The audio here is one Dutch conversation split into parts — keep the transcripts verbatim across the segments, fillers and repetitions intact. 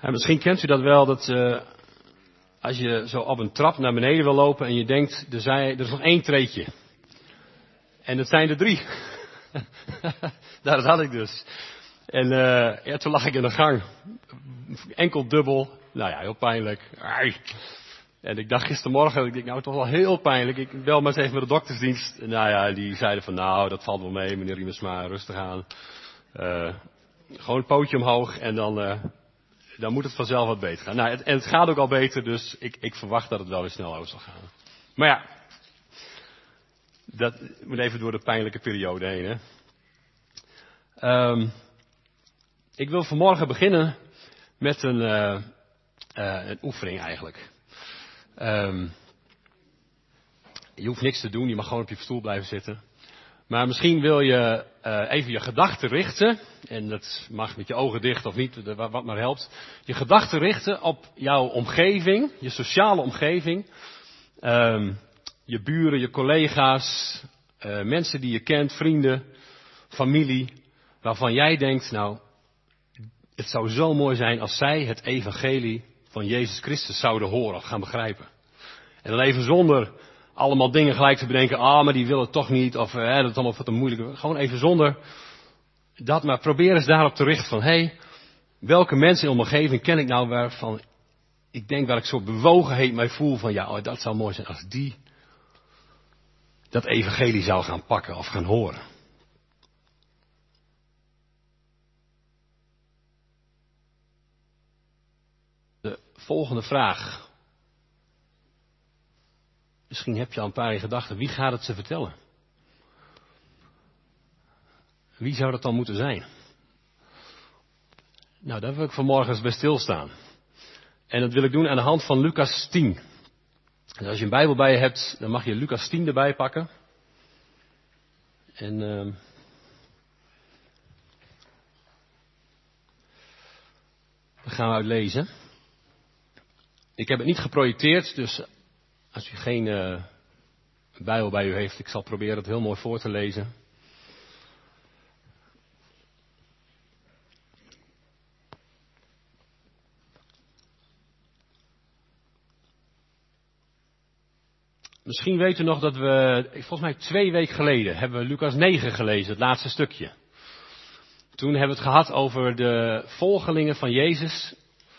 En misschien kent u dat wel, dat uh, als je zo op een trap naar beneden wil lopen en je denkt, er, zijn, er is nog één treedje. En het zijn er drie. Dat had ik dus. En uh, ja, toen lag ik in de gang. Enkel dubbel. Nou ja, heel pijnlijk. Ai. En ik dacht gistermorgen, ik denk nou toch wel heel pijnlijk. Ik bel maar eens even met de doktersdienst. En nou ja, die zeiden van nou, dat valt wel mee, meneer Riemersma, rustig aan. Uh, gewoon een pootje omhoog en dan, uh, dan moet het vanzelf wat beter gaan. Nou, het, en het gaat ook al beter, dus ik, ik verwacht dat het wel weer snel over zal gaan. Maar ja, dat moet even door de pijnlijke periode heen, hè. Um, ik wil vanmorgen beginnen met een, uh, uh, een oefening eigenlijk. Um, je hoeft niks te doen, je mag gewoon op je stoel blijven zitten. Maar misschien wil je uh, even je gedachten richten, en dat mag met je ogen dicht of niet, wat maar helpt. Je gedachten richten op jouw omgeving, je sociale omgeving. Um, je buren, je collega's, uh, mensen die je kent, vrienden, familie. Waarvan jij denkt, nou, het zou zo mooi zijn als zij het evangelie van Jezus Christus zouden horen of gaan begrijpen. En dan even zonder allemaal dingen gelijk te bedenken, ah, maar die willen het toch niet, of eh, dat is allemaal wat te moeilijk. Gewoon even zonder dat, maar probeer eens daarop te richten van, hé, hey, welke mensen in mijn omgeving ken ik nou waarvan ik denk waar ik zo bewogenheid mij voel van, ja, oh, dat zou mooi zijn als die dat evangelie zou gaan pakken of gaan horen. De volgende vraag. Misschien heb je al een paar in gedachten. Wie gaat het ze vertellen? Wie zou dat dan moeten zijn? Nou, daar wil ik vanmorgen eens bij stilstaan. En dat wil ik doen aan de hand van Lucas tien. Dus als je een Bijbel bij je hebt, dan mag je Lucas tien erbij pakken. En uh, dan gaan we uit lezen. Ik heb het niet geprojecteerd, dus als u geen uh, Bijbel bij u heeft, ik zal proberen het heel mooi voor te lezen. Misschien weet u nog dat we, volgens mij twee weken geleden, hebben we Lucas negen gelezen, het laatste stukje. Toen hebben we het gehad over de volgelingen van Jezus,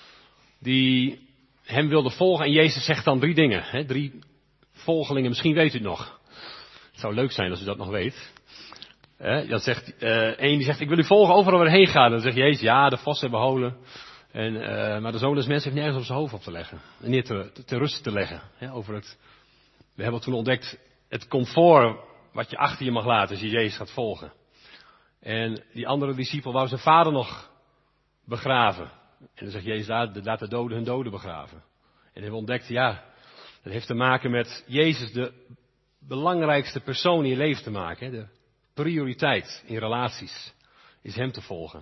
die hem wilden volgen. En Jezus zegt dan drie dingen, hè, drie volgelingen, misschien weet u het nog. Het zou leuk zijn als u dat nog weet. Hè, dan zegt, uh, één die zegt, ik wil u volgen overal waar heen gaan. Dan zegt Jezus, ja, de vossen hebben holen. En, uh, maar de zoon des mensen heeft nergens op zijn hoofd op te leggen. En niet te, te, te rust te leggen, hè, over het... We hebben toen ontdekt het comfort wat je achter je mag laten als je Jezus gaat volgen. En die andere discipel wou zijn vader nog begraven. En dan zegt Jezus, laat de doden hun doden begraven. En hebben we ontdekt, ja, dat heeft te maken met Jezus, de belangrijkste persoon in je leven te maken. Hè? De prioriteit in relaties is hem te volgen.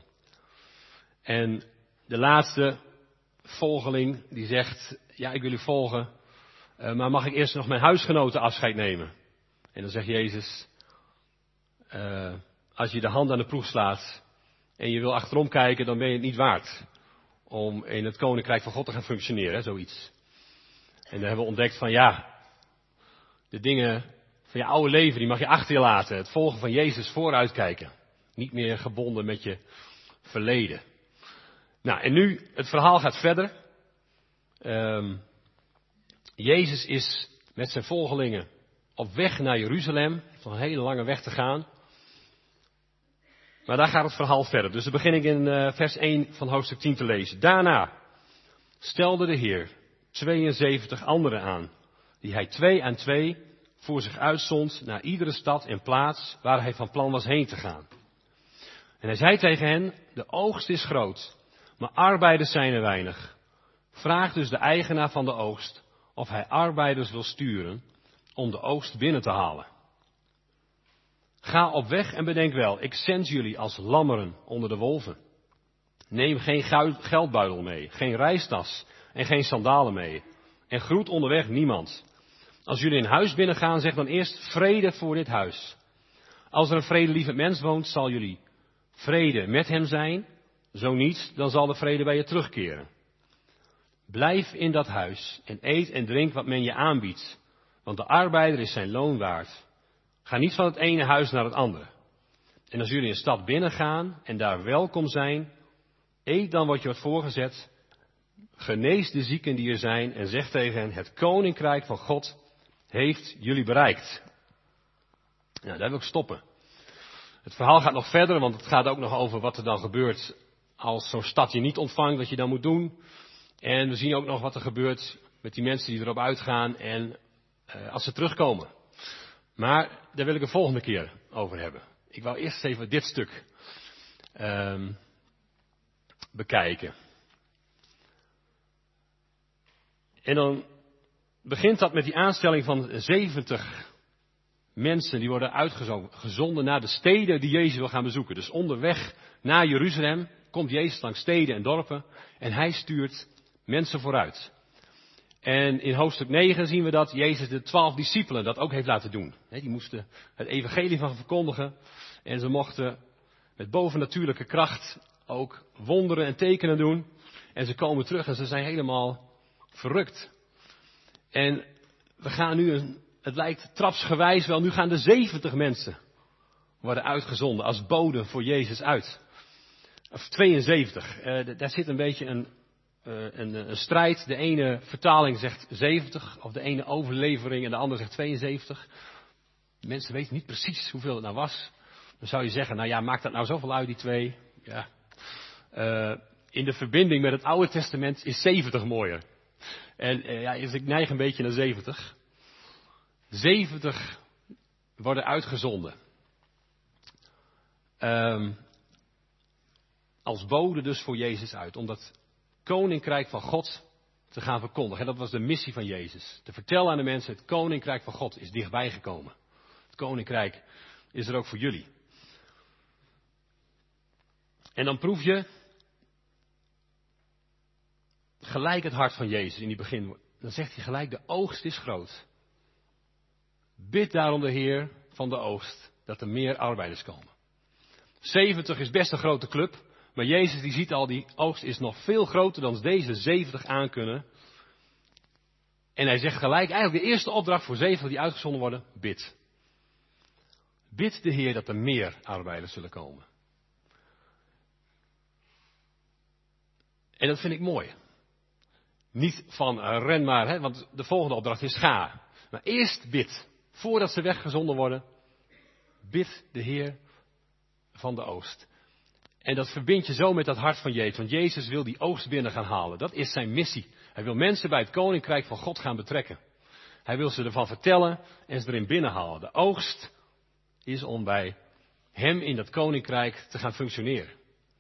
En de laatste volgeling die zegt, ja, ik wil u volgen. Uh, maar mag ik eerst nog mijn huisgenoten afscheid nemen? En dan zegt Jezus, uh, als je de hand aan de proef slaat en je wil achterom kijken, dan ben je het niet waard om in het koninkrijk van God te gaan functioneren, hè, zoiets. En dan hebben we ontdekt van ja, de dingen van je oude leven, die mag je achter je laten. Het volgen van Jezus vooruitkijken. Niet meer gebonden met je verleden. Nou, en nu, het verhaal gaat verder. Um, Jezus is met zijn volgelingen op weg naar Jeruzalem. Hij heeft nog een hele lange weg te gaan. Maar daar gaat het verhaal verder. Dus dan begin ik in uh, vers één van hoofdstuk tien te lezen. Daarna stelde de Heer tweeënzeventig anderen aan, die hij twee aan twee voor zich uitzond naar iedere stad en plaats waar hij van plan was heen te gaan. En hij zei tegen hen, de oogst is groot, maar arbeiders zijn er weinig. Vraag dus de eigenaar van de oogst of hij arbeiders wil sturen om de oogst binnen te halen. Ga op weg en bedenk wel, ik zend jullie als lammeren onder de wolven. Neem geen geldbuidel mee, geen reistas en geen sandalen mee. En groet onderweg niemand. Als jullie een huis binnengaan, zeg dan eerst vrede voor dit huis. Als er een vredelievend mens woont, zal jullie vrede met hem zijn. Zo niet, dan zal de vrede bij je terugkeren. Blijf in dat huis en eet en drink wat men je aanbiedt, want de arbeider is zijn loon waard. Ga niet van het ene huis naar het andere. En als jullie een stad binnengaan en daar welkom zijn, eet dan wat je wordt voorgezet, genees de zieken die er zijn en zeg tegen hen, het koninkrijk van God heeft jullie bereikt. Nou, daar wil ik stoppen. Het verhaal gaat nog verder, want het gaat ook nog over wat er dan gebeurt als zo'n stad je niet ontvangt, wat je dan moet doen. En we zien ook nog wat er gebeurt met die mensen die erop uitgaan en uh, als ze terugkomen. Maar daar wil ik een volgende keer over hebben. Ik wou eerst even dit stuk um, bekijken. En dan begint dat met die aanstelling van zeventig mensen die worden uitgezonden naar de steden die Jezus wil gaan bezoeken. Dus onderweg naar Jeruzalem komt Jezus langs steden en dorpen en hij stuurt mensen vooruit. En in hoofdstuk negen zien we dat Jezus de twaalf discipelen dat ook heeft laten doen. Die moesten het evangelie van verkondigen en ze mochten met bovennatuurlijke kracht ook wonderen en tekenen doen. En ze komen terug en ze zijn helemaal verrukt. En we gaan nu, een, het lijkt trapsgewijs wel, nu gaan de zeventig mensen worden uitgezonden als boden voor Jezus uit. Of tweeënzeventig, uh, daar zit een beetje een, uh, een, een strijd. De ene vertaling zegt zeventig, of de ene overlevering en de andere zegt tweeënzeventig. Mensen weten niet precies hoeveel het nou was. Dan zou je zeggen, nou ja, maakt dat nou zoveel uit, die twee? Ja. Uh, in de verbinding met het Oude Testament is zeventig mooier. En uh, ja, dus ik neig een beetje naar zeventig. zeventig worden uitgezonden. Um, als bode dus voor Jezus uit. Om dat koninkrijk van God te gaan verkondigen. En dat was de missie van Jezus. Te vertellen aan de mensen, het koninkrijk van God is dichtbij gekomen. Het koninkrijk is er ook voor jullie. En dan proef je gelijk het hart van Jezus in die begin. Dan zegt hij gelijk, de oogst is groot. Bid daarom de Heer van de oogst, dat er meer arbeiders komen. zeventig is best een grote club, maar Jezus die ziet al, die oogst is nog veel groter dan deze zeventig aankunnen. En hij zegt gelijk, eigenlijk de eerste opdracht voor zeventig die uitgezonden worden, bid. Bid de Heer dat er meer arbeiders zullen komen. En dat vind ik mooi. Niet van uh, ren maar, hè, want de volgende opdracht is ga. Maar eerst bid. Voordat ze weggezonden worden, bid de Heer van de oogst. En dat verbind je zo met dat hart van Jezus. Want Jezus wil die oogst binnen gaan halen. Dat is zijn missie. Hij wil mensen bij het koninkrijk van God gaan betrekken. Hij wil ze ervan vertellen en ze erin binnenhalen. De oogst is om bij hem in dat koninkrijk te gaan functioneren.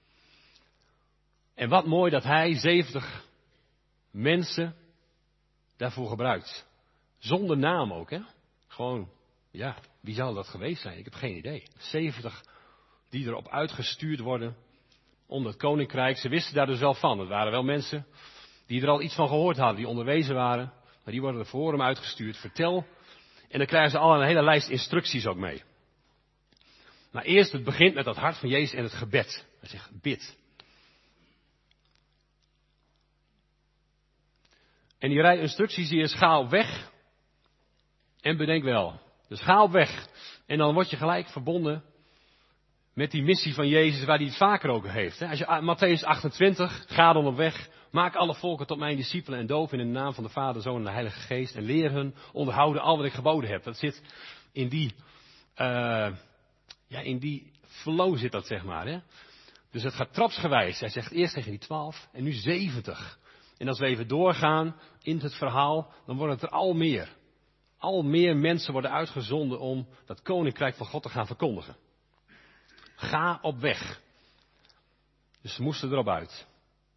En wat mooi dat hij zeventig mensen daarvoor gebruikt. Zonder naam ook, hè. Gewoon, ja, wie zou dat geweest zijn? Ik heb geen idee. zeventig die erop uitgestuurd worden om dat koninkrijk. Ze wisten daar dus wel van. Het waren wel mensen die er al iets van gehoord hadden, die onderwezen waren. Maar die worden er voor hem uitgestuurd. Vertel. En dan krijgen ze al een hele lijst instructies ook mee. Maar eerst, het begint met dat hart van Jezus en het gebed. Hij zegt, bid. En die rij instructies die is, ga op weg en bedenk wel. Dus ga op weg. En dan word je gelijk verbonden met die missie van Jezus waar hij het vaker over heeft. Als je Mattheüs achtentwintig, ga dan op weg. Maak alle volken tot mijn discipelen en doop in de naam van de Vader, Zoon en de Heilige Geest. En leer hun onderhouden al wat ik geboden heb. Dat zit in die, uh, ja, in die flow zit dat, zeg maar. Hè? Dus het gaat trapsgewijs. Hij zegt eerst tegen die twaalf en nu zeventig. En als we even doorgaan in het verhaal, dan worden het er al meer. Al meer mensen worden uitgezonden om dat koninkrijk van God te gaan verkondigen. Ga op weg. Dus ze moesten erop uit.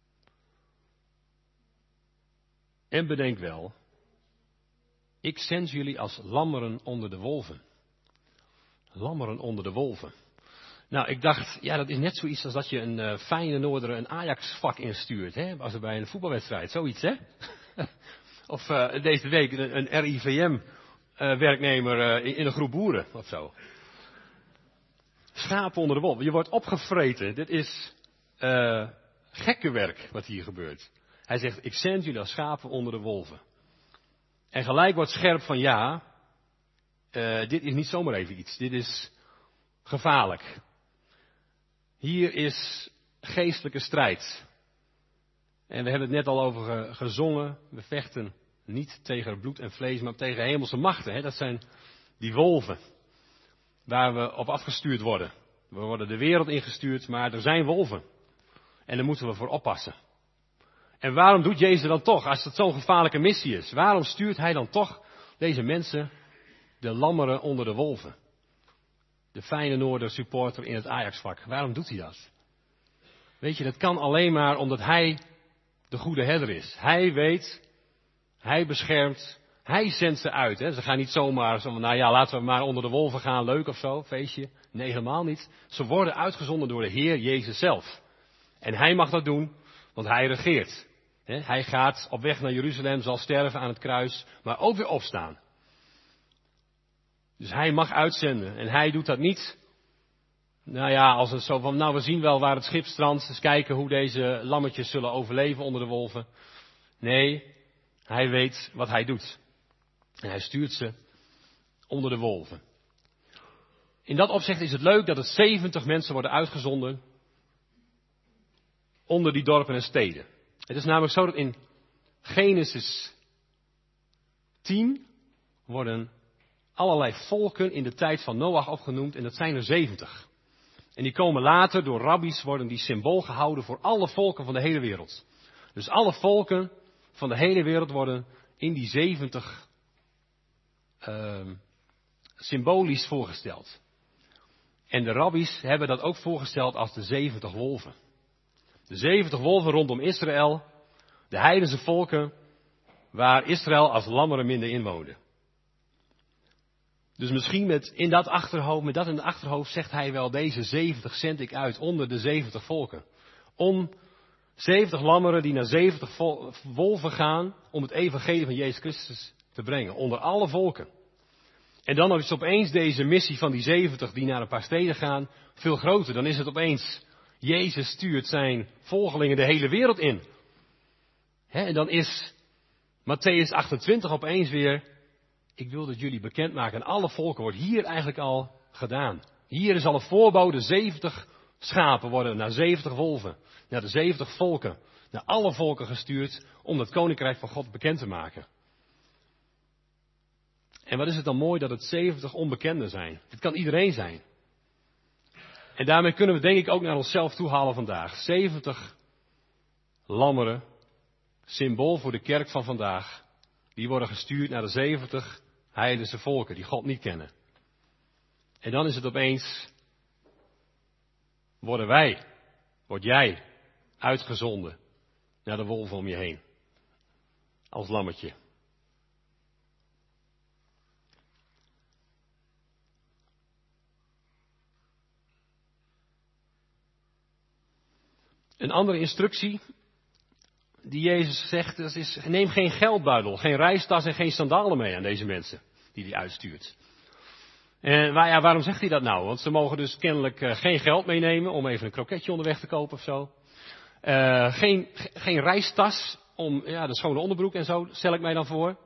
En bedenk wel, ik zend jullie als lammeren onder de wolven. Lammeren onder de wolven. Nou, ik dacht, ja, dat is net zoiets als dat je een uh, fijne Noorder een Ajax-vak instuurt. Hè? Als er bij een voetbalwedstrijd, zoiets, hè? Of uh, deze week een, een R I V M-werknemer uh, in, in een groep boeren, of zo. Schapen onder de wolven. Je wordt opgevreten. Dit is uh, gekkenwerk wat hier gebeurt. Hij zegt, ik zend jullie als schapen onder de wolven. En gelijk wordt scherp van ja, uh, dit is niet zomaar even iets. Dit is gevaarlijk. Hier is geestelijke strijd. En we hebben het net al over gezongen. We vechten niet tegen bloed en vlees, maar tegen hemelse machten. Hè? Dat zijn die wolven waar we op afgestuurd worden. We worden de wereld ingestuurd, maar er zijn wolven. En daar moeten we voor oppassen. En waarom doet Jezus dan toch, als het zo'n gevaarlijke missie is? Waarom stuurt hij dan toch deze mensen, de lammeren onder de wolven? De Feyenoorder supporter in het Ajax-vak. Waarom doet hij dat? Weet je, dat kan alleen maar omdat hij de goede herder is. Hij weet, hij beschermt, hij zendt ze uit. Hè. Ze gaan niet zomaar, zo, nou ja, laten we maar onder de wolven gaan, leuk of zo, feestje. Nee, helemaal niet. Ze worden uitgezonden door de Heer Jezus zelf. En hij mag dat doen, want hij regeert. Hè. Hij gaat op weg naar Jeruzalem, zal sterven aan het kruis, maar ook weer opstaan. Dus hij mag uitzenden. En hij doet dat niet, nou ja, als het zo van, nou we zien wel waar het schip strandt, eens kijken hoe deze lammetjes zullen overleven onder de wolven. Nee, hij weet wat hij doet. En hij stuurt ze onder de wolven. In dat opzicht is het leuk dat het zeventig mensen worden uitgezonden onder die dorpen en steden. Het is namelijk zo dat in Genesis tien worden allerlei volken in de tijd van Noach opgenoemd en dat zijn er zeventig. En die komen later, door rabbies worden die symbool gehouden voor alle volken van de hele wereld. Dus alle volken van de hele wereld worden in die zeventig uh, symbolisch voorgesteld. En de rabbies hebben dat ook voorgesteld als de zeventig wolven. De zeventig wolven rondom Israël, de heidense volken, waar Israël als lammeren minder in woonde. Dus misschien met in dat achterhoofd, met dat in het achterhoofd zegt hij wel, deze zeventig zend ik uit onder de zeventig volken. Om zeventig lammeren die naar zeventig wolven gaan om het evangelie van Jezus Christus te brengen. Onder alle volken. En dan is opeens deze missie van die zeventig die naar een paar steden gaan veel groter. Dan is het opeens, Jezus stuurt zijn volgelingen de hele wereld in. He, en dan is Mattheüs achtentwintig opeens weer, ik wil dat jullie bekendmaken, en alle volken wordt hier eigenlijk al gedaan. Hier is al een voorbode, zeventig schapen worden naar zeventig wolven, naar de zeventig volken, naar alle volken gestuurd om het koninkrijk van God bekend te maken. En wat is het dan mooi dat het zeventig onbekenden zijn. Het kan iedereen zijn. En daarmee kunnen we denk ik ook naar onszelf toe halen vandaag. zeventig lammeren, symbool voor de kerk van vandaag, die worden gestuurd naar de zeventig heidense volken die God niet kennen. En dan is het opeens, worden wij, word jij uitgezonden naar de wolven om je heen. Als lammetje. Een andere instructie die Jezus zegt, dat is, neem geen geldbuidel, geen reistas en geen sandalen mee aan deze mensen die hij uitstuurt. En waar, ja, waarom zegt hij dat nou? Want ze mogen dus kennelijk uh, geen geld meenemen om even een kroketje onderweg te kopen of zo. Uh, geen, geen reistas om, ja, de schone onderbroek en zo, stel ik mij dan voor.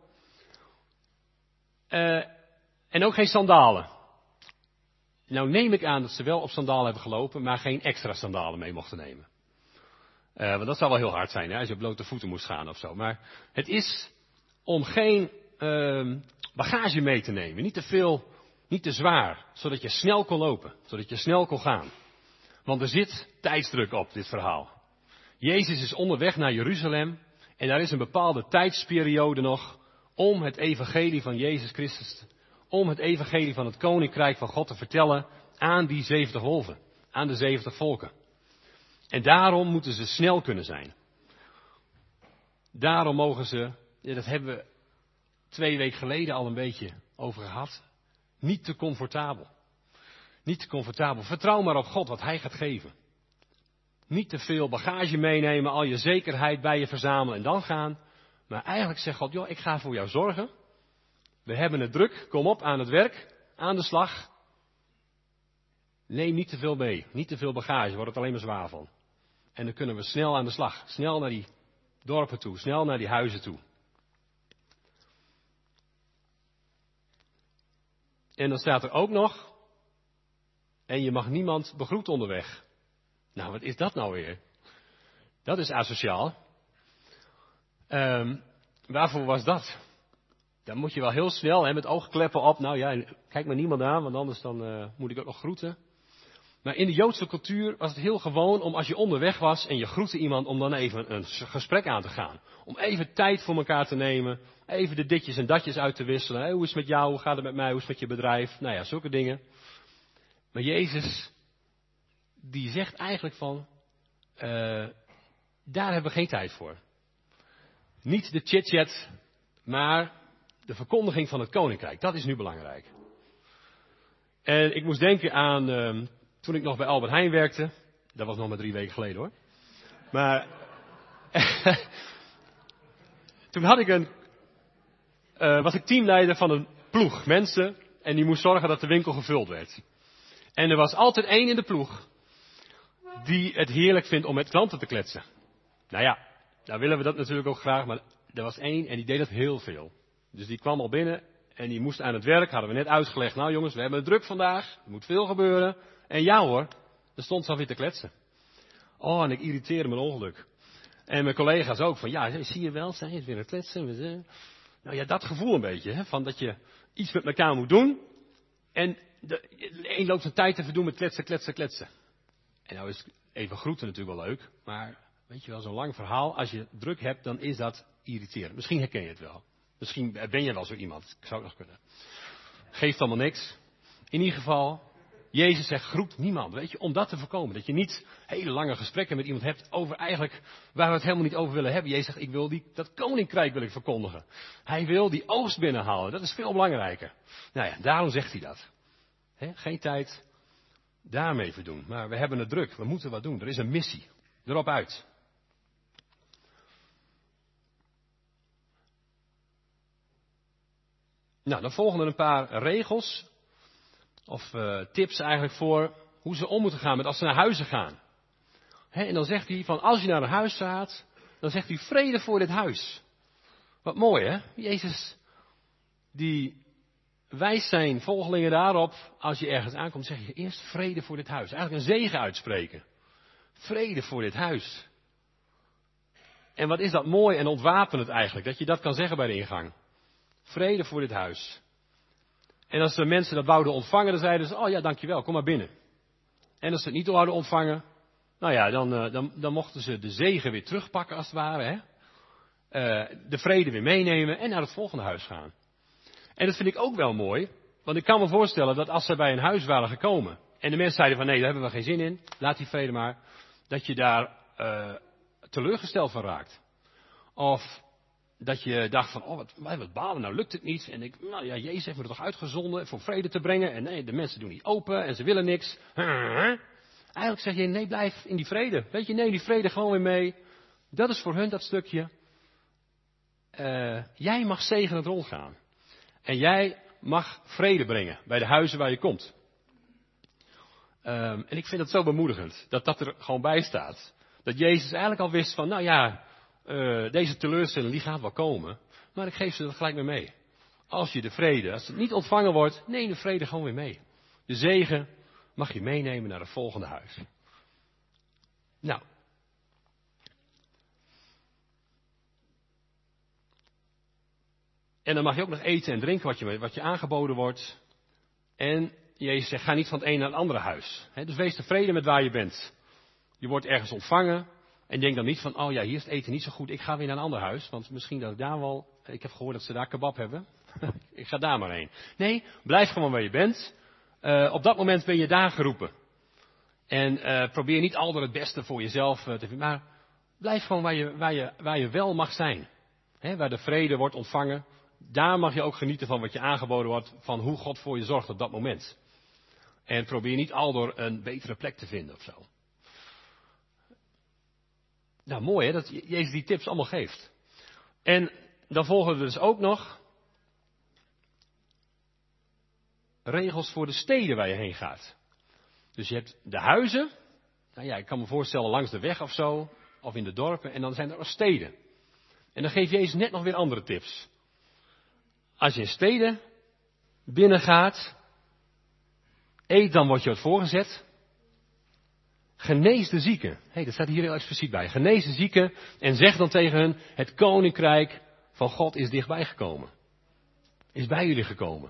Uh, en ook geen sandalen. Nou neem ik aan dat ze wel op sandalen hebben gelopen, maar geen extra sandalen mee mochten nemen. Uh, want dat zou wel heel hard zijn, hè, als je op blote voeten moest gaan of zo. Maar het is om geen uh, bagage mee te nemen. Niet te veel, niet te zwaar. Zodat je snel kon lopen. Zodat je snel kon gaan. Want er zit tijdsdruk op, dit verhaal. Jezus is onderweg naar Jeruzalem. En daar is een bepaalde tijdsperiode nog om het evangelie van Jezus Christus, om het evangelie van het koninkrijk van God te vertellen aan die zeventig wolven. Aan de zeventig volken. En daarom moeten ze snel kunnen zijn. Daarom mogen ze, ja, dat hebben we twee weken geleden al een beetje over gehad, niet te comfortabel. Niet te comfortabel. Vertrouw maar op God wat Hij gaat geven. Niet te veel bagage meenemen, al je zekerheid bij je verzamelen en dan gaan. Maar eigenlijk zegt God, joh, ik ga voor jou zorgen. We hebben het druk, kom op aan het werk, aan de slag. Neem niet te veel mee, niet te veel bagage, wordt het alleen maar zwaar van. En dan kunnen we snel aan de slag. Snel naar die dorpen toe, snel naar die huizen toe. En dan staat er ook nog, en je mag niemand begroeten onderweg. Nou, wat is dat nou weer? Dat is asociaal. Um, waarvoor was dat? Dan moet je wel heel snel, hè, met oogkleppen op. Nou ja, kijk maar niemand aan, want anders dan uh, moet ik ook nog groeten. Maar in de Joodse cultuur was het heel gewoon om als je onderweg was en je groette iemand, om dan even een gesprek aan te gaan. Om even tijd voor elkaar te nemen. Even de ditjes en datjes uit te wisselen. Hè, hoe is het met jou? Hoe gaat het met mij? Hoe is het met je bedrijf? Nou ja, zulke dingen. Maar Jezus, die zegt eigenlijk van, uh, daar hebben we geen tijd voor. Niet de chit-chat, maar de verkondiging van het koninkrijk. Dat is nu belangrijk. En ik moest denken aan, uh, toen ik nog bij Albert Heijn werkte. Dat was nog maar drie weken geleden hoor. Maar, toen had ik een, uh, was ik teamleider van een ploeg mensen. En die moest zorgen dat de winkel gevuld werd. En er was altijd één in de ploeg die het heerlijk vindt om met klanten te kletsen. Nou ja, nou willen we dat natuurlijk ook graag, maar er was één en die deed dat heel veel. Dus die kwam al binnen en die moest aan het werk, hadden we net uitgelegd. Nou jongens, we hebben het druk vandaag, er moet veel gebeuren. En ja hoor, er stond ze alweer te kletsen. Oh, en ik irriteerde me een ongeluk. En mijn collega's ook, van ja, zie je wel, zij is weer aan het kletsen. Nou ja, dat gevoel een beetje, hè, van dat je iets met elkaar moet doen. En de, de een loopt zijn tijd te verdoen met kletsen, kletsen, kletsen. En nou is even groeten natuurlijk wel leuk, maar weet je wel, zo'n lang verhaal, als je druk hebt, dan is dat irriterend. Misschien herken je het wel. Misschien ben je wel zo iemand. Ik zou het nog kunnen. Geeft allemaal niks. In ieder geval, Jezus zegt groet niemand. Weet je, om dat te voorkomen. Dat je niet hele lange gesprekken met iemand hebt over eigenlijk waar we het helemaal niet over willen hebben. Jezus zegt, ik wil die, dat koninkrijk wil ik verkondigen. Hij wil die oogst binnenhalen. Dat is veel belangrijker. Nou ja, daarom zegt hij dat. He, geen tijd daarmee verdoen. Maar we hebben het druk. We moeten wat doen. Er is een missie. Erop uit. Nou, dan volgen er een paar regels, of uh, tips eigenlijk voor hoe ze om moeten gaan met als ze naar huizen gaan. He, en dan zegt hij van als je naar een huis gaat, dan zegt hij vrede voor dit huis. Wat mooi hè, Jezus die wijst zijn volgelingen daarop, als je ergens aankomt zeg je eerst vrede voor dit huis. Eigenlijk een zegen uitspreken. Vrede voor dit huis. En wat is dat mooi en ontwapenend eigenlijk, dat je dat kan zeggen bij de ingang. Vrede voor dit huis. En als de mensen dat wouden ontvangen, dan zeiden ze, oh ja, dankjewel, kom maar binnen. En als ze het niet wouden ontvangen, nou ja, dan, uh, dan, dan mochten ze de zegen weer terugpakken als het ware. Hè? Uh, de vrede weer meenemen en naar het volgende huis gaan. En dat vind ik ook wel mooi, want ik kan me voorstellen dat als ze bij een huis waren gekomen, en de mensen zeiden van nee, daar hebben we geen zin in, laat die vrede maar, dat je daar uh, teleurgesteld van raakt. Of dat je dacht van, oh wat, wat balen, nou lukt het niet. En ik, nou ja, Jezus heeft me er toch uitgezonden voor vrede te brengen. En nee, de mensen doen niet open en ze willen niks. Eigenlijk zeg je, nee, blijf in die vrede. Weet je, neem die vrede gewoon weer mee. Dat is voor hun dat stukje. Uh, jij mag zegenend rondgaan. En jij mag vrede brengen bij de huizen waar je komt. Um, en ik vind het zo bemoedigend dat dat er gewoon bij staat. Dat Jezus eigenlijk al wist van, nou ja, uh, deze teleurstelling die gaat wel komen. Maar ik geef ze dat gelijk mee mee. Als je de vrede, als het niet ontvangen wordt, neem de vrede gewoon weer mee. De zegen mag je meenemen naar het volgende huis. Nou. En dan mag je ook nog eten en drinken wat je, wat je aangeboden wordt. En Jezus zegt, ga niet van het een naar het andere huis. He, dus wees tevreden met waar je bent. Je wordt ergens ontvangen. En denk dan niet van, oh ja, hier is het eten niet zo goed. Ik ga weer naar een ander huis. Want misschien dat ik daar wel, ik heb gehoord dat ze daar kebab hebben. Ik ga daar maar heen. Nee, blijf gewoon waar je bent. Uh, op dat moment ben je daar geroepen. En uh, probeer niet altijd het beste voor jezelf uh, te vinden. Maar blijf gewoon waar je, waar je, waar je wel mag zijn. He, waar de vrede wordt ontvangen. Daar mag je ook genieten van wat je aangeboden wordt. Van hoe God voor je zorgt op dat moment. En probeer niet aldoor een betere plek te vinden of zo. Nou, mooi hè, dat Jezus die tips allemaal geeft. En dan volgen er dus ook nog regels voor de steden waar je heen gaat. Dus je hebt de huizen. Nou ja, ik kan me voorstellen langs de weg of zo. Of in de dorpen. En dan zijn er ook steden. En dan geeft Jezus net nog weer andere tips. Als je in steden binnengaat, eet dan wat je wordt voorgezet. Genees de zieken. Hé, hey, dat staat hier heel expliciet bij. Genees de zieken en zeg dan tegen hen, het koninkrijk van God is dichtbij gekomen. Is bij jullie gekomen.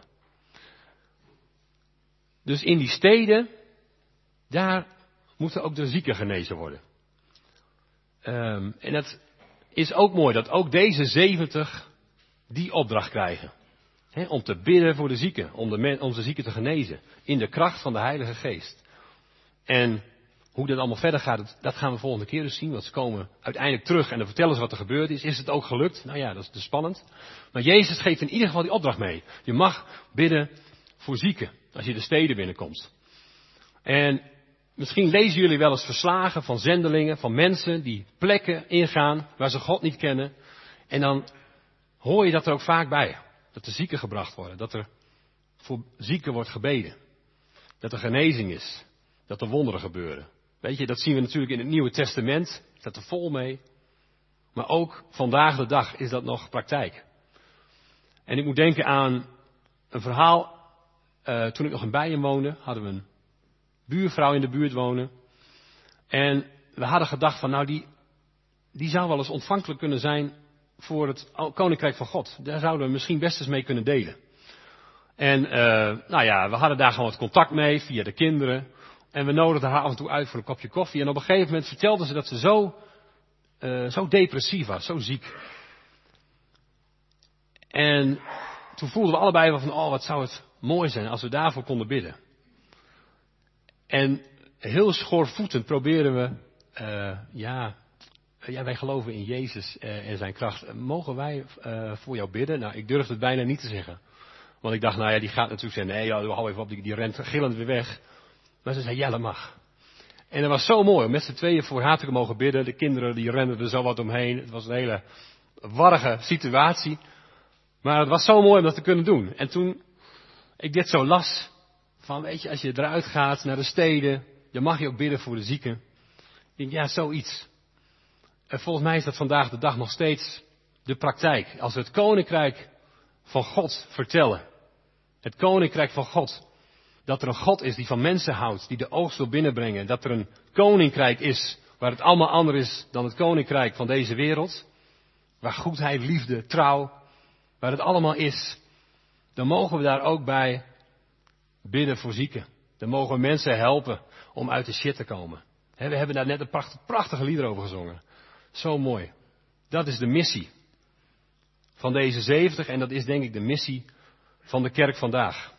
Dus in die steden, daar moeten ook de zieken genezen worden. Um, en het is ook mooi dat ook deze zeventig die opdracht krijgen. He, om te bidden voor de zieken, om de, men, om de zieken te genezen. In de kracht van de Heilige Geest. En hoe dat allemaal verder gaat, dat, dat gaan we volgende keer dus zien. Want ze komen uiteindelijk terug en dan vertellen ze wat er gebeurd is. Is het ook gelukt? Nou ja, dat is dus spannend. Maar Jezus geeft in ieder geval die opdracht mee. Je mag bidden voor zieken, als je de steden binnenkomt. En misschien lezen jullie wel eens verslagen van zendelingen, van mensen die plekken ingaan waar ze God niet kennen. En dan hoor je dat er ook vaak bij. Dat er zieken gebracht worden. Dat er voor zieken wordt gebeden. Dat er genezing is. Dat er wonderen gebeuren. Weet je, dat zien we natuurlijk in het Nieuwe Testament. Dat er vol mee. Maar ook vandaag de dag is dat nog praktijk. En ik moet denken aan een verhaal. Uh, toen ik nog in Bijen woonde, hadden we een buurvrouw in de buurt wonen. En we hadden gedacht van nou die, die zou wel eens ontvankelijk kunnen zijn voor het Koninkrijk van God. Daar zouden we misschien best eens mee kunnen delen. En uh, nou ja, we hadden daar gewoon wat contact mee via de kinderen. En we nodigden haar af en toe uit voor een kopje koffie. En op een gegeven moment vertelde ze dat ze zo, uh, zo depressief was, zo ziek. En toen voelden we allebei wel van, oh wat zou het mooi zijn als we daarvoor konden bidden. En heel schoorvoetend proberen we, uh, ja, ja, wij geloven in Jezus uh, en zijn kracht. Mogen wij uh, voor jou bidden? Nou, ik durfde het bijna niet te zeggen. Want ik dacht, nou ja, die gaat natuurlijk zeggen, nee, joh, hou even op, die, die rent gillend weer weg. Maar ze zei, ja, dat mag. En dat was zo mooi om met z'n tweeën voor haar te mogen bidden. De kinderen die renden er zo wat omheen. Het was een hele warrige situatie. Maar het was zo mooi om dat te kunnen doen. En toen ik dit zo las, van weet je, als je eruit gaat naar de steden, dan mag je ook bidden voor de zieken. Ik denk, ja, zoiets. En volgens mij is dat vandaag de dag nog steeds de praktijk. Als we het koninkrijk van God vertellen. Het koninkrijk van God. Dat er een God is die van mensen houdt, die de oogst wil binnenbrengen. Dat er een koninkrijk is waar het allemaal anders is dan het koninkrijk van deze wereld. Waar goedheid, liefde, trouw, waar het allemaal is. Dan mogen we daar ook bij bidden voor zieken. Dan mogen we mensen helpen om uit de shit te komen. He, we hebben daar net een prachtige, prachtige lieder over gezongen. Zo mooi. Dat is de missie van deze zeventig en dat is denk ik de missie van de kerk vandaag.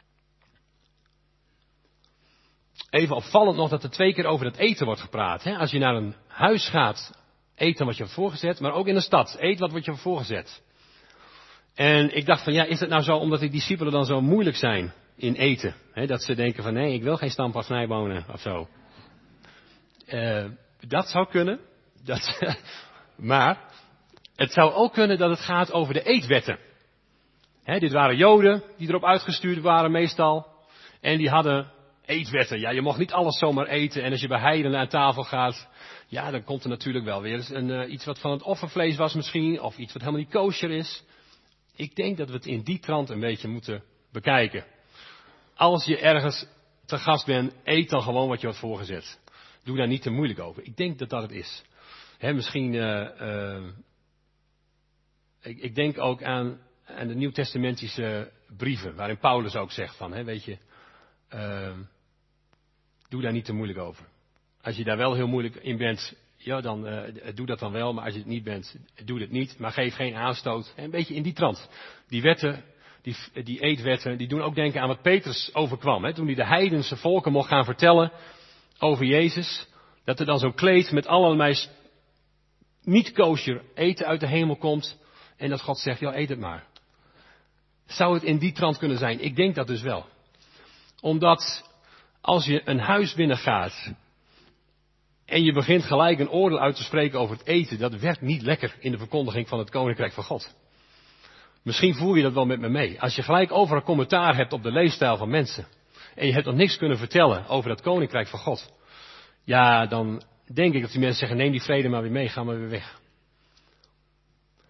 Even opvallend nog dat er twee keer over het eten wordt gepraat. He, als je naar een huis gaat, eet dan wat je hebt voorgezet, maar ook in de stad, eet wat wordt je hebt voorgezet. En ik dacht van ja, is het nou zo omdat die discipelen dan zo moeilijk zijn in eten? He, dat ze denken van nee, ik wil geen stamppot snijbonen of zo. Uh, dat zou kunnen. Dat, maar het zou ook kunnen dat het gaat over de eetwetten. He, dit waren Joden die erop uitgestuurd waren meestal. En die hadden eetwetten. Ja, je mocht niet alles zomaar eten. En als je bij heidenen aan tafel gaat, ja, dan komt er natuurlijk wel weer een, uh, iets wat van het offervlees was misschien. Of iets wat helemaal niet kosher is. Ik denk dat we het in die trant een beetje moeten bekijken. Als je ergens te gast bent, eet dan gewoon wat je wordt voorgezet. Doe daar niet te moeilijk over. Ik denk dat dat het is. He, misschien, uh, uh, ik, ik denk ook aan, aan de nieuwtestamentische brieven, waarin Paulus ook zegt van, he, weet je, uh, doe daar niet te moeilijk over. Als je daar wel heel moeilijk in bent, ja, dan uh, doe dat dan wel, maar als je het niet bent, doe het niet, maar geef geen aanstoot. En een beetje in die trant. Die wetten, die, die eetwetten, die doen ook denken aan wat Petrus overkwam. He, toen hij de heidense volken mocht gaan vertellen over Jezus, dat er dan zo'n kleed met allerlei niet kosher eten uit de hemel komt. En dat God zegt, ja, eet het maar. Zou het in die trant kunnen zijn? Ik denk dat dus wel. Omdat als je een huis binnengaat en je begint gelijk een oordeel uit te spreken over het eten, dat werkt niet lekker in de verkondiging van het Koninkrijk van God. Misschien voel je dat wel met me mee. Als je gelijk overal commentaar hebt op de leefstijl van mensen en je hebt nog niks kunnen vertellen over dat Koninkrijk van God, ja, dan denk ik dat die mensen zeggen, neem die vrede maar weer mee, ga maar weer weg.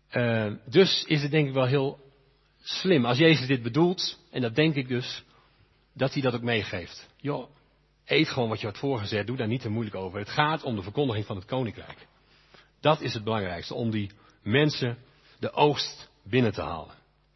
Uh, dus is het denk ik wel heel slim als Jezus dit bedoelt, en dat denk ik dus, dat hij dat ook meegeeft. Joh, eet gewoon wat je wordt voorgezet, doe daar niet te moeilijk over. Het gaat om de verkondiging van het koninkrijk. Dat is het belangrijkste, om die mensen de oogst binnen te halen.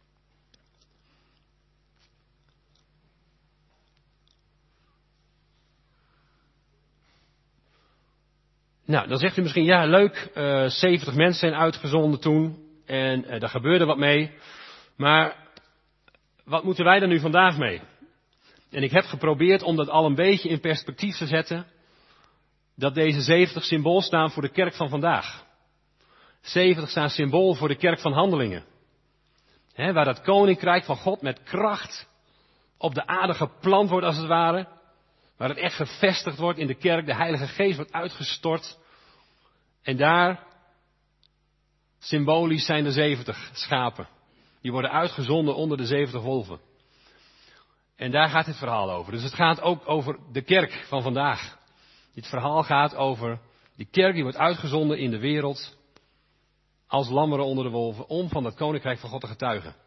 Nou, dan zegt u misschien, ja leuk, uh, zeventig mensen zijn uitgezonden toen en uh, daar gebeurde wat mee. Maar wat moeten wij er nu vandaag mee? En ik heb geprobeerd om dat al een beetje in perspectief te zetten, dat deze zeventig symbool staan voor de kerk van vandaag. zeventig staan symbool voor de kerk van Handelingen. He, waar dat koninkrijk van God met kracht op de aarde geplant wordt als het ware. Waar het echt gevestigd wordt in de kerk, de Heilige Geest wordt uitgestort. En daar, symbolisch zijn de zeventig schapen. Die worden uitgezonden onder de zeventig wolven. En daar gaat dit verhaal over. Dus het gaat ook over de kerk van vandaag. Dit verhaal gaat over die kerk die wordt uitgezonden in de wereld als lammeren onder de wolven om van het koninkrijk van God te getuigen.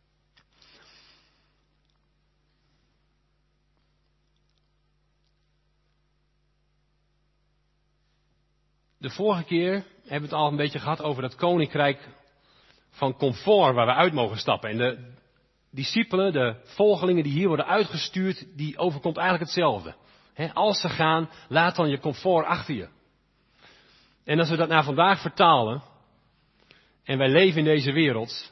De vorige keer hebben we het al een beetje gehad over dat koninkrijk van comfort waar we uit mogen stappen. En de discipelen, de volgelingen die hier worden uitgestuurd, die overkomt eigenlijk hetzelfde. He, als ze gaan, laat dan je comfort achter je. En als we dat naar vandaag vertalen, en wij leven in deze wereld,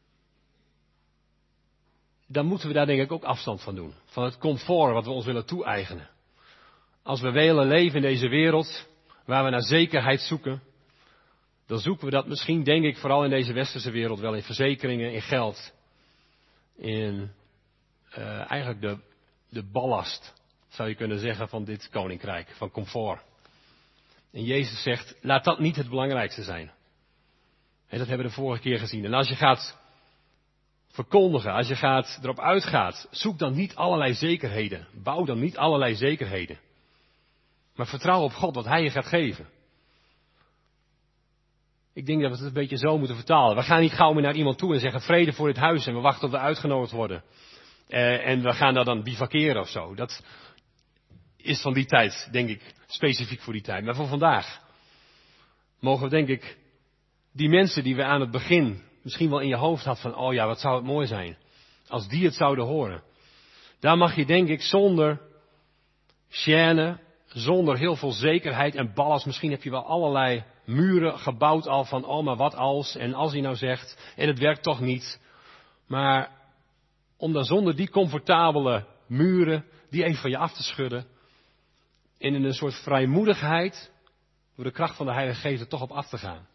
dan moeten we daar denk ik ook afstand van doen. Van het comfort wat we ons willen toe-eigenen. Als we willen leven in deze wereld, waar we naar zekerheid zoeken, dan zoeken we dat misschien, denk ik, vooral in deze westerse wereld wel in verzekeringen, in geld. In uh, eigenlijk de, de ballast, zou je kunnen zeggen, van dit koninkrijk, van comfort. En Jezus zegt, laat dat niet het belangrijkste zijn. En dat hebben we de vorige keer gezien. En als je gaat verkondigen, als je gaat, erop uitgaat, zoek dan niet allerlei zekerheden. Bouw dan niet allerlei zekerheden. Maar vertrouw op God wat Hij je gaat geven. Ik denk dat we het een beetje zo moeten vertalen. We gaan niet gauw meer naar iemand toe en zeggen vrede voor dit huis en we wachten op we uitgenodigd worden. Uh, en we gaan daar dan bivakeren of zo. Dat is van die tijd, denk ik, specifiek voor die tijd. Maar voor vandaag mogen we, denk ik, die mensen die we aan het begin misschien wel in je hoofd had van, oh ja, wat zou het mooi zijn als die het zouden horen. Daar mag je, denk ik, zonder gêne, zonder heel veel zekerheid en ballast, misschien heb je wel allerlei muren gebouwd al van, oh maar wat als, en als hij nou zegt, en het werkt toch niet. Maar om dan zonder die comfortabele muren, die even van je af te schudden, en in een soort vrijmoedigheid, door de kracht van de Heilige Geest er toch op af te gaan.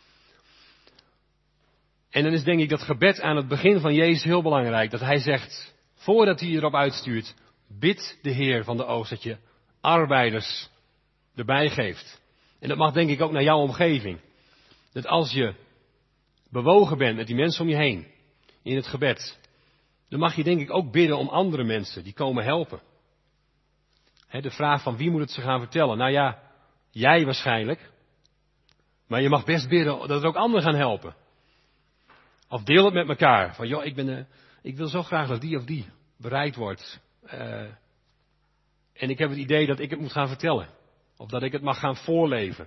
En dan is denk ik dat gebed aan het begin van Jezus heel belangrijk. Dat Hij zegt, voordat Hij erop uitstuurt, bid de Heer van de oogst dat je arbeiders erbij geeft. En dat mag denk ik ook naar jouw omgeving. Dat als je bewogen bent met die mensen om je heen, in het gebed, dan mag je denk ik ook bidden om andere mensen die komen helpen. He, de vraag van wie moet het ze gaan vertellen? Nou ja, jij waarschijnlijk. Maar je mag best bidden dat er ook anderen gaan helpen. Of deel het met elkaar. Van joh, ik, ben, uh, ik wil zo graag dat die of die bereid wordt. Uh, en ik heb het idee dat ik het moet gaan vertellen. Of dat ik het mag gaan voorleven.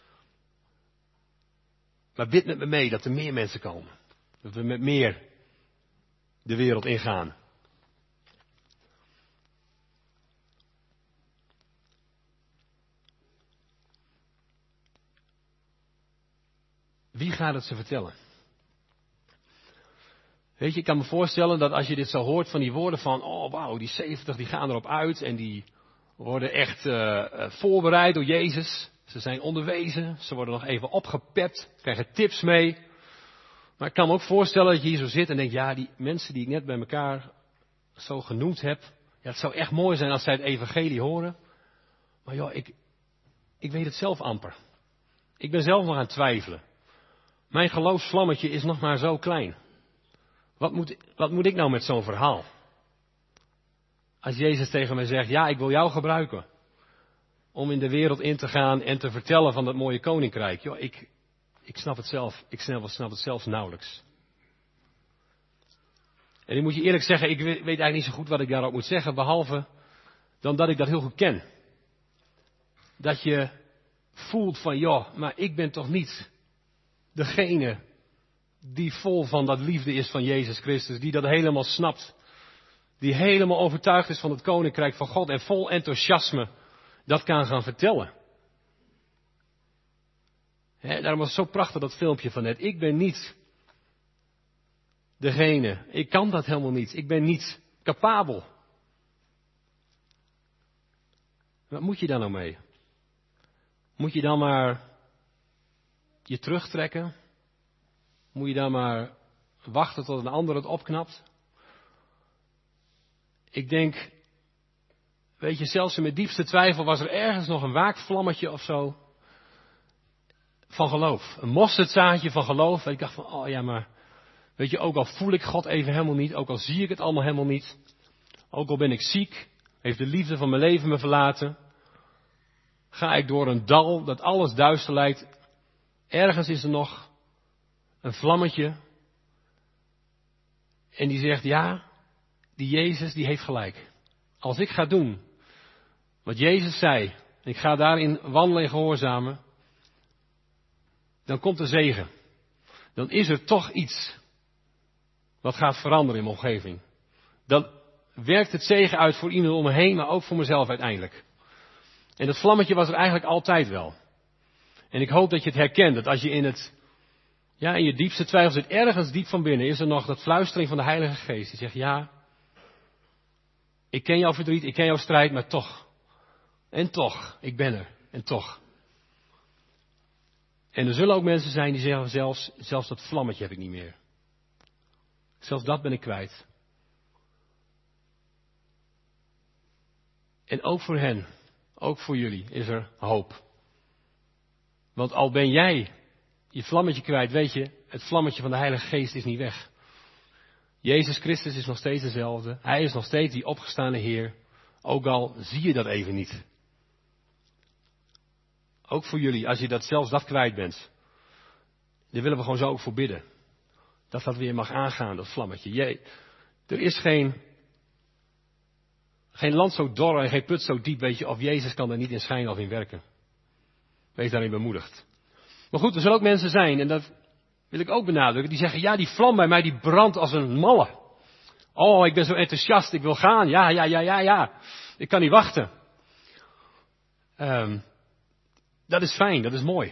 Maar bid met me mee dat er meer mensen komen. Dat we met meer de wereld ingaan. Wie gaat het ze vertellen? Weet je, ik kan me voorstellen dat als je dit zo hoort van die woorden van, oh wauw, die zeventig die gaan erop uit en die worden echt uh, voorbereid door Jezus. Ze zijn onderwezen, ze worden nog even opgepept, krijgen tips mee. Maar ik kan me ook voorstellen dat je hier zo zit en denkt, ja, die mensen die ik net bij elkaar zo genoemd heb, ja, het zou echt mooi zijn als zij het evangelie horen. Maar joh, ik, ik weet het zelf amper. Ik ben zelf nog aan het twijfelen. Mijn geloofsvlammetje is nog maar zo klein. Wat moet, wat moet ik nou met zo'n verhaal? Als Jezus tegen mij zegt, ja, ik wil jou gebruiken. Om in de wereld in te gaan en te vertellen van dat mooie koninkrijk. Joh, ik, ik snap het zelf. Ik snap, snap het zelfs nauwelijks. En ik moet je eerlijk zeggen, ik weet eigenlijk niet zo goed wat ik daarop moet zeggen, behalve dan dat ik dat heel goed ken. Dat je voelt van, joh, maar ik ben toch niet degene die vol van dat liefde is van Jezus Christus, die dat helemaal snapt. Die helemaal overtuigd is van het koninkrijk van God en vol enthousiasme dat kan gaan vertellen. He, daarom was het zo prachtig dat filmpje van net. Ik ben niet degene, ik kan dat helemaal niet. Ik ben niet capabel. Wat moet je daar nou mee? Moet je dan maar je terugtrekken? Moet je dan maar wachten tot een ander het opknapt? Ik denk, weet je, zelfs in mijn diepste twijfel was er ergens nog een waakvlammetje of zo van geloof. Een mosterdzaadje van geloof. En ik dacht van, oh ja, maar weet je, ook al voel ik God even helemaal niet, ook al zie ik het allemaal helemaal niet, ook al ben ik ziek, heeft de liefde van mijn leven me verlaten, ga ik door een dal dat alles duister lijkt. Ergens is er nog een vlammetje. En die zegt, ja, die Jezus, die heeft gelijk. Als ik ga doen wat Jezus zei, en ik ga daarin wandelen en gehoorzamen, dan komt de zegen. Dan is er toch iets wat gaat veranderen in mijn omgeving. Dan werkt het zegen uit voor iemand om me heen, maar ook voor mezelf uiteindelijk. En dat vlammetje was er eigenlijk altijd wel. En ik hoop dat je het herkent, dat als je in het, ja, in je diepste twijfel zit, ergens diep van binnen, is er nog dat fluistering van de Heilige Geest. Die zegt, ja, ik ken jouw verdriet, ik ken jouw strijd, maar toch. En toch, ik ben er. En toch. En er zullen ook mensen zijn die zeggen, zelfs, zelfs dat vlammetje heb ik niet meer. Zelfs dat ben ik kwijt. En ook voor hen, ook voor jullie, is er hoop. Want al ben jij je vlammetje kwijt, weet je, het vlammetje van de Heilige Geest is niet weg. Jezus Christus is nog steeds dezelfde. Hij is nog steeds die opgestane Heer. Ook al zie je dat even niet. Ook voor jullie, als je dat zelfs dat kwijt bent. Daar willen we gewoon zo ook voor bidden. Dat dat weer mag aangaan, dat vlammetje. Je, er is geen, geen land zo dor en geen put zo diep, weet je, of Jezus kan er niet in schijnen of in werken. Wees daarin bemoedigd. Maar goed, er zullen ook mensen zijn, en dat wil ik ook benadrukken, die zeggen, ja, die vlam bij mij, die brandt als een malle. Oh, ik ben zo enthousiast, ik wil gaan. Ja, ja, ja, ja, ja. Ik kan niet wachten. Um, dat is fijn, dat is mooi.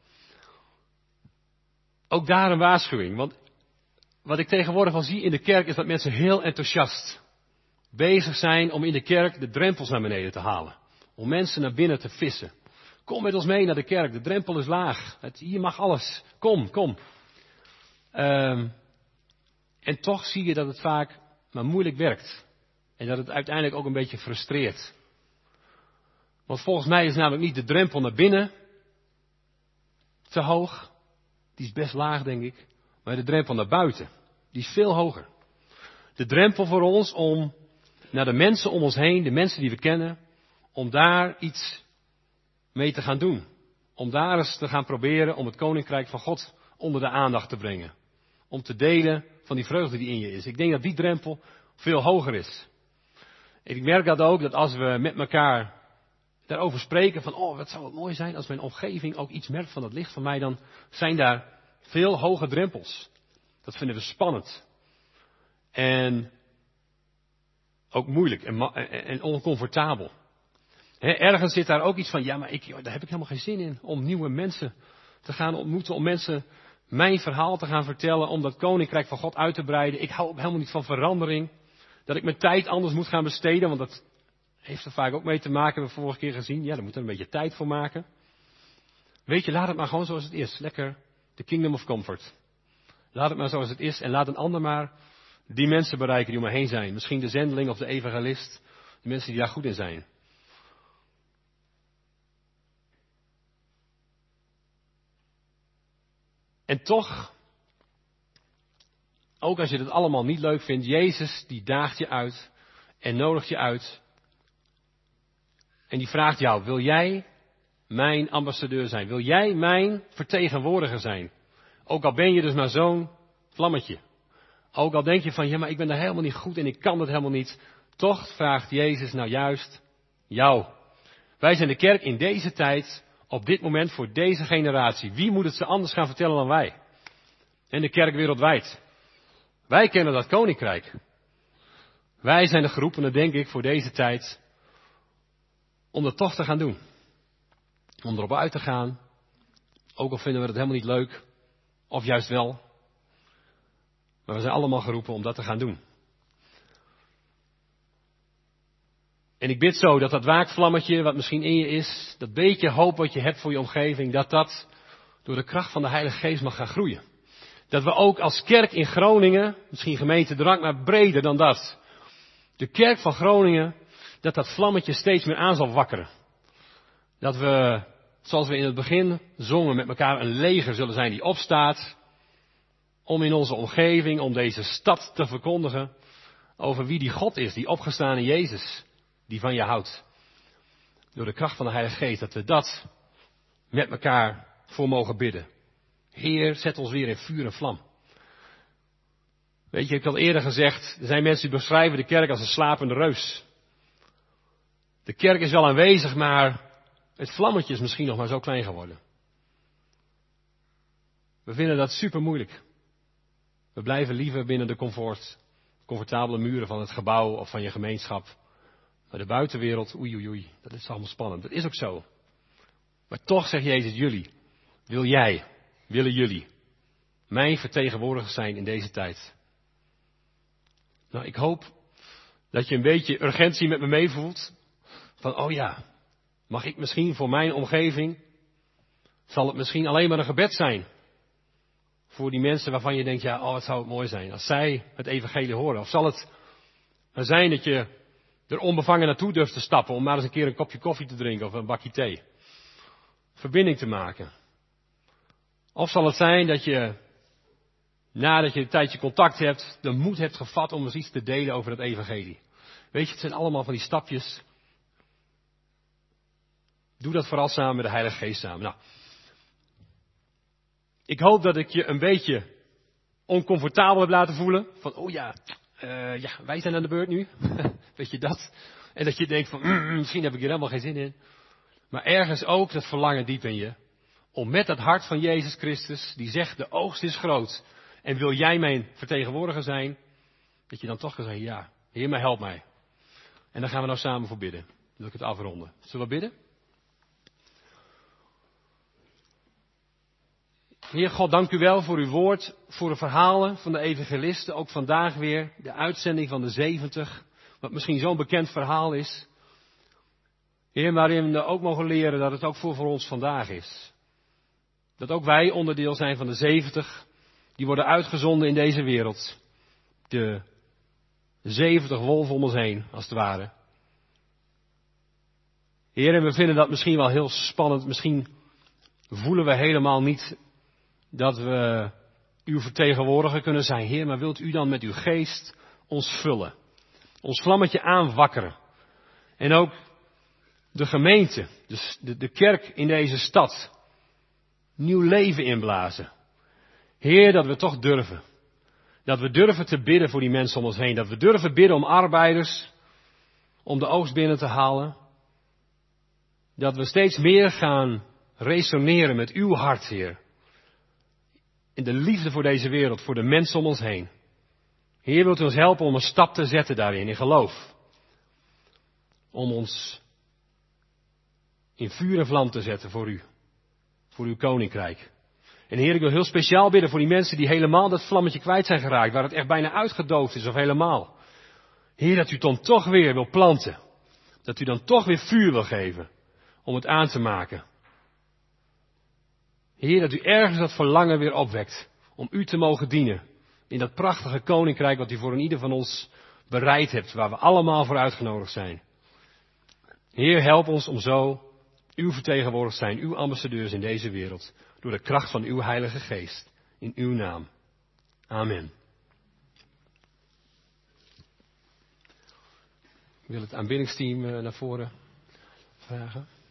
Ook daar een waarschuwing, want wat ik tegenwoordig al zie in de kerk is dat mensen heel enthousiast bezig zijn om in de kerk de drempels naar beneden te halen. Om mensen naar binnen te vissen. Kom met ons mee naar de kerk, de drempel is laag. Het, hier mag alles. Kom, kom. Um, en toch zie je dat het vaak maar moeilijk werkt. En dat het uiteindelijk ook een beetje frustreert. Want volgens mij is namelijk niet de drempel naar binnen te hoog. Die is best laag, denk ik. Maar de drempel naar buiten, die is veel hoger. De drempel voor ons om naar de mensen om ons heen, de mensen die we kennen, om daar iets mee te gaan doen. Om daar eens te gaan proberen om het koninkrijk van God onder de aandacht te brengen. Om te delen van die vreugde die in je is. Ik denk dat die drempel veel hoger is. En ik merk dat ook, dat als we met elkaar daarover spreken van, oh, wat zou het mooi zijn als mijn omgeving ook iets merkt van het licht van mij, dan zijn daar veel hoge drempels. Dat vinden we spannend. En ook moeilijk en, ma- en oncomfortabel. He, ergens zit daar ook iets van, ja, maar ik, joh, daar heb ik helemaal geen zin in om nieuwe mensen te gaan ontmoeten, om mensen mijn verhaal te gaan vertellen, om dat koninkrijk van God uit te breiden. Ik hou ook helemaal niet van verandering. Dat ik mijn tijd anders moet gaan besteden, want dat heeft er vaak ook mee te maken, hebben we vorige keer gezien. Ja, daar moet er een beetje tijd voor maken. Weet je, laat het maar gewoon zoals het is. Lekker de kingdom of comfort. Laat het maar zoals het is en laat een ander maar die mensen bereiken die om me heen zijn. Misschien de zendeling of de evangelist. De mensen die daar goed in zijn. En toch, ook als je het allemaal niet leuk vindt, Jezus die daagt je uit en nodigt je uit. En die vraagt jou, wil jij mijn ambassadeur zijn? Wil jij mijn vertegenwoordiger zijn? Ook al ben je dus maar zo'n vlammetje. Ook al denk je van, ja, maar ik ben daar helemaal niet goed en ik kan het helemaal niet. Toch vraagt Jezus nou juist jou. Wij zijn de kerk in deze tijd, op dit moment voor deze generatie. Wie moet het ze anders gaan vertellen dan wij? En de kerk wereldwijd. Wij kennen dat koninkrijk. Wij zijn de geroepenen, denk ik, voor deze tijd. Om dat toch te gaan doen. Om erop uit te gaan. Ook al vinden we het helemaal niet leuk. Of juist wel. Maar we zijn allemaal geroepen om dat te gaan doen. En ik bid zo dat dat waakvlammetje wat misschien in je is. Dat beetje hoop wat je hebt voor je omgeving. Dat dat door de kracht van de Heilige Geest mag gaan groeien. Dat we ook als kerk in Groningen. Misschien gemeente Drank, maar breder dan dat. De kerk van Groningen. Dat dat vlammetje steeds meer aan zal wakkeren. Dat we, zoals we in het begin zongen, met elkaar een leger zullen zijn die opstaat. Om in onze omgeving, om deze stad te verkondigen. Over wie die God is, die opgestane Jezus. Die van je houdt. Door de kracht van de Heilige Geest. Dat we dat met elkaar voor mogen bidden. Heer, zet ons weer in vuur en vlam. Weet je, ik had eerder gezegd. Er zijn mensen die beschrijven de kerk als een slapende reus. De kerk is wel aanwezig, maar het vlammetje is misschien nog maar zo klein geworden. We vinden dat super moeilijk. We blijven liever binnen de comfort, comfortabele muren van het gebouw of van je gemeenschap. Maar de buitenwereld, oei oei oei, dat is allemaal spannend. Dat is ook zo. Maar toch zegt Jezus, jullie, wil jij, willen jullie, mijn vertegenwoordigers zijn in deze tijd. Nou, ik hoop dat je een beetje urgentie met me meevoelt. Van, oh ja, mag ik misschien voor mijn omgeving, zal het misschien alleen maar een gebed zijn. Voor die mensen waarvan je denkt, ja, oh, het zou het mooi zijn als zij het evangelie horen. Of zal het zijn dat je er onbevangen naartoe durft te stappen om maar eens een keer een kopje koffie te drinken of een bakje thee. Verbinding te maken. Of zal het zijn dat je, nadat je een tijdje contact hebt, de moed hebt gevat om eens iets te delen over het evangelie. Weet je, het zijn allemaal van die stapjes. Doe dat vooral samen met de Heilige Geest samen. Nou, ik hoop dat ik je een beetje oncomfortabel heb laten voelen. Van, oh ja, uh, ja, wij zijn aan de beurt nu. Weet je dat? En dat je denkt van, mm, misschien heb ik hier helemaal geen zin in. Maar ergens ook dat verlangen diep in je. Om met dat hart van Jezus Christus, die zegt, de oogst is groot. En wil jij mijn vertegenwoordiger zijn? Dat je dan toch kan zeggen, ja, Heer, maar help mij. En daar gaan we nou samen voor bidden. Dan wil ik het afronden. Zullen we bidden? Heer God, dank u wel voor uw woord, voor de verhalen van de evangelisten. Ook vandaag weer de uitzending van de zeventig. Wat misschien zo'n bekend verhaal is. Heer, waarin we ook mogen leren dat het ook voor, voor ons vandaag is. Dat ook wij onderdeel zijn van de zeventig. Die worden uitgezonden in deze wereld. De zeventig wolven om ons heen, als het ware. Heer, en we vinden dat misschien wel heel spannend. Misschien voelen we helemaal niet dat we uw vertegenwoordiger kunnen zijn. Heer, maar wilt u dan met uw geest ons vullen? Ons vlammetje aanwakkeren. En ook de gemeente, dus de, de kerk in deze stad, nieuw leven inblazen. Heer, dat we toch durven. Dat we durven te bidden voor die mensen om ons heen. Dat we durven bidden om arbeiders, om de oogst binnen te halen. Dat we steeds meer gaan resoneren met uw hart, Heer. In de liefde voor deze wereld, voor de mensen om ons heen. Heer, wilt u ons helpen om een stap te zetten daarin, in geloof. Om ons in vuur en vlam te zetten voor u. Voor uw koninkrijk. En Heer, ik wil heel speciaal bidden voor die mensen die helemaal dat vlammetje kwijt zijn geraakt. Waar het echt bijna uitgedoofd is of helemaal. Heer, dat u dan toch weer wil planten. Dat u dan toch weer vuur wil geven. Om het aan te maken. Heer, dat u ergens dat verlangen weer opwekt. Om u te mogen dienen. In dat prachtige koninkrijk wat u voor een ieder van ons bereid hebt. Waar we allemaal voor uitgenodigd zijn. Heer, help ons om zo uw vertegenwoordigers zijn. Uw ambassadeurs in deze wereld. Door de kracht van uw Heilige Geest. In uw naam. Amen. Ik wil het aanbiddingsteam naar voren vragen.